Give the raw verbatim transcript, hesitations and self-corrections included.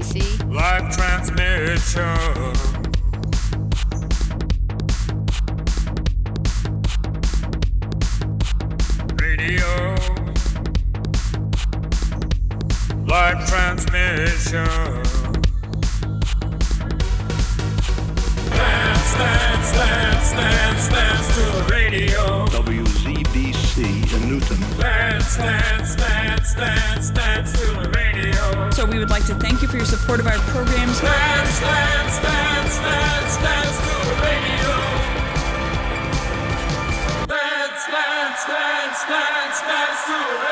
C. Live transmission. Radio. Live transmission. Dance, dance, dance, dance, dance to the radio. W Z B C in Newton. Dance, dance, dance, dance, dance to the radio. So we would like to thank you for your support of our programs. Dance, dance, dance, dance, dance to the radio. Dance, dance, dance, dance, dance to the radio.